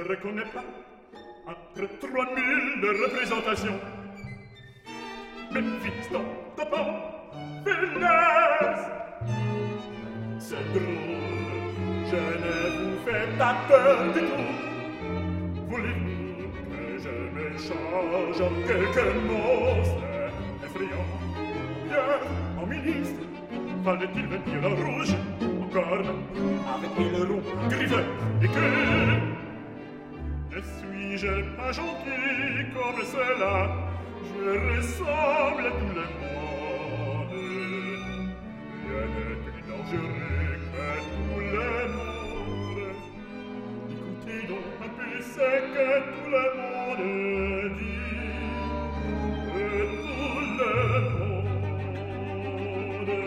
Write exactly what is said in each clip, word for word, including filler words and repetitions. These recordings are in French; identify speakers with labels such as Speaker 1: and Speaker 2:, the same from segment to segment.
Speaker 1: reconnais pas, après trois mille représentations. Mais fixe ton copain, Vénus. C'est drôle, je ne vous fais pas peur du tout. Voulez-vous que je me change en quelque monstre effrayant? Bien, en ministre, fallait-il venir en rouge, en corne, avec aileron, griffes et queue? Ne suis-je pas gentil comme cela? Je ressemble à tout le monde. Rien n'est plus dangereux que tout le monde. Écoutez donc un peu ce que tout le monde dit. Que tout le monde.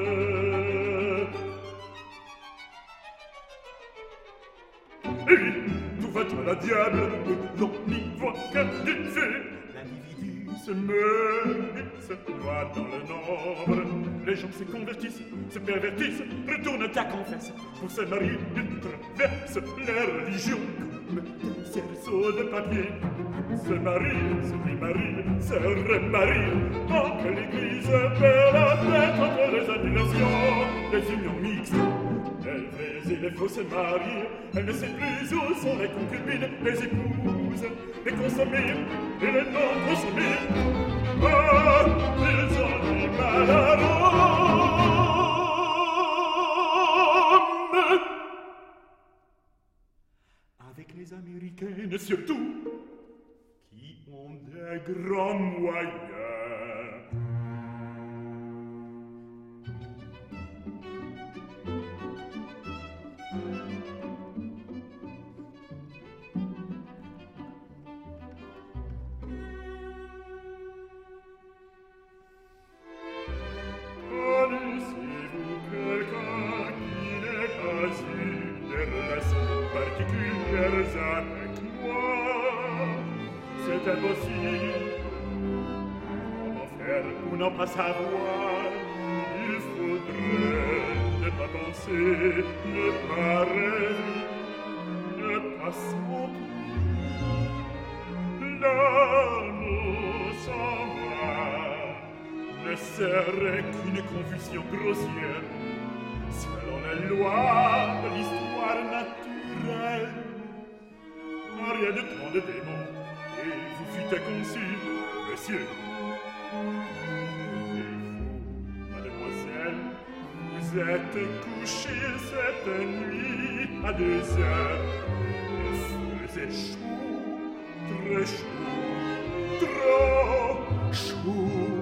Speaker 1: Et oui, tout va à la diable, l'on n'y voit que du feu. L'individu se meurt et se noie dans le nombre. Les gens se convertissent, se pervertissent, retournent à confesse. Pour se marier, ils traversent les religions comme des cerceaux de papier. Se marient, se démarient, se remarient. Tant que l'Église perd la tête entre les annulations, les unions mixtes. Les vrais et les faux se marient. Elle ne sait plus où sont les concubines, les épouses, les consommées et les non-consommées. Ah, ils ont du mal à Rome. Avec les Américaines surtout, qui ont des grands moyens. Pas savoir, il faudrait ne pas penser, ne pas rêver, ne pas sentir. L'amour sans moi ne serait qu'une confusion grossière, selon les lois de l'histoire naturelle. Rien de tant de démons, et vous fûtes conçu, monsieur. Vous êtes couché cette nuit à deux heures. Il faisait chaud, très chaud, trop chaud.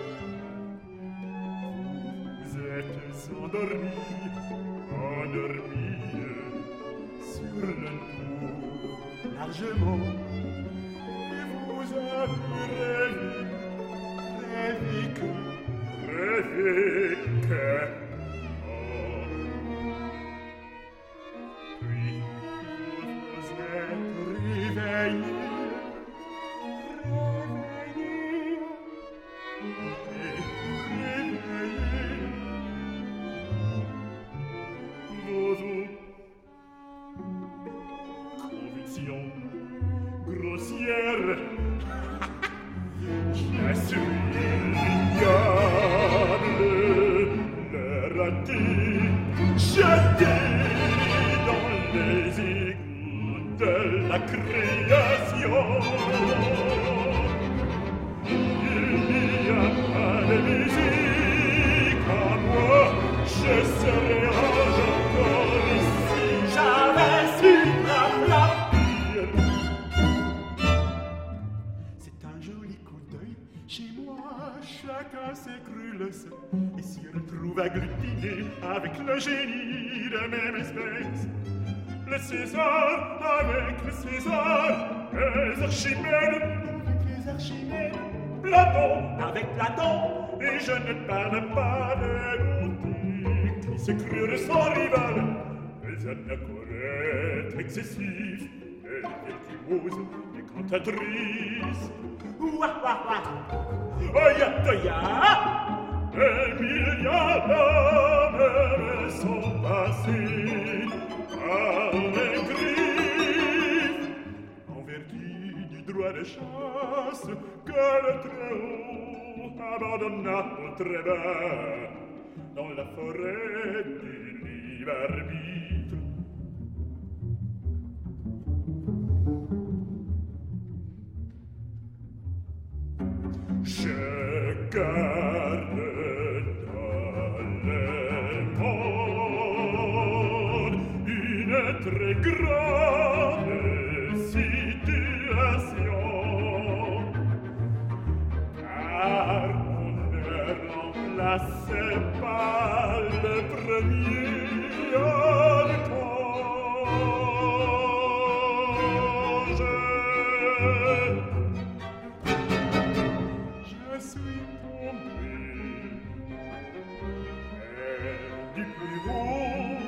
Speaker 1: Vous êtes endormi, endormi sur le dos, largement. Et vous êtes rêvé, rêvé que, rêvé que. Et s'y retrouve agglutiné avec le génie de même espèce. Le César avec le César, les Archimèdes avec les Archimèdes, Platon avec Platon, et je ne parle pas des gontiques qui se crurent sans rival, les anachorètes excessifs, les virtuoses, les cantatrices. Ouah, ouah, ouah, oya, toya. Des milliards d'hommes sont passés par les griffes pas de chance que le Très-Haut abandonna au très bas dans la forêt du libre arbitre. Je garde dans le monde une très grande situation, car on ne remplace pas le premier archange. Je suis tombé, et du plus haut,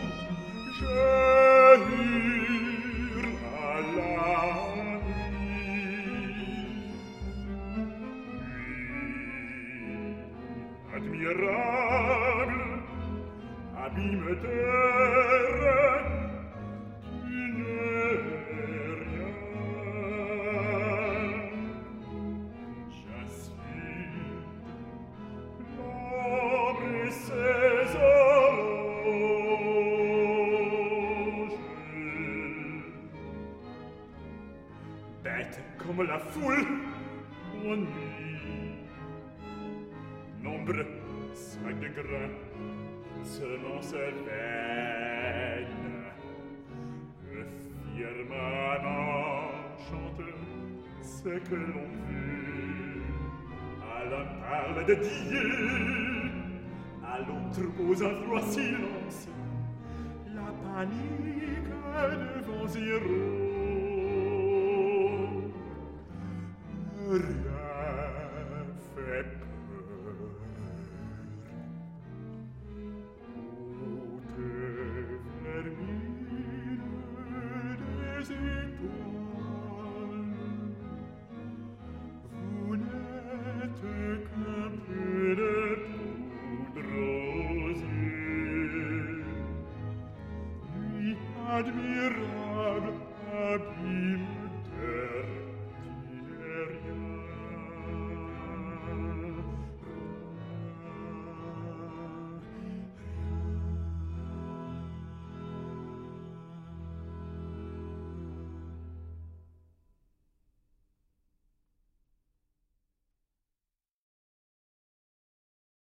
Speaker 1: je hurle à la nuit. Puis, admirable, abîme terre, tu n'es rien. L'ombre et ses oranges, bête comme la foule, en nuit, nombre, sac de grains, semence vaine, le firmament chante ce que l'on veut. À l'un parle de Dieu, à l'autre pose un froid silence, la panique devant zéro. Rien fait peur. Haute vermine des étoiles, vous n'êtes qu'un peu de poudre aux yeux. Lui admire